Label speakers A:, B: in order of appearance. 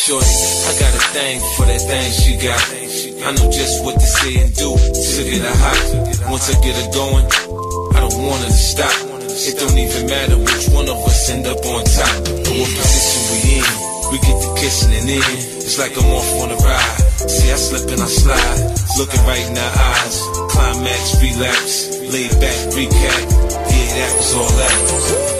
A: shorty, I got a thing for that thing she got. I know just what to say and do to get her hot. Once I get her going, I don't want her to stop. It don't even matter which one of us end up on top. But what position we in, we get to kissing and in. It's like I'm off on a ride. See, I slip and I slide, looking right in her eyes. Climax, relapse, laid back, recap. Yeah, that was all that.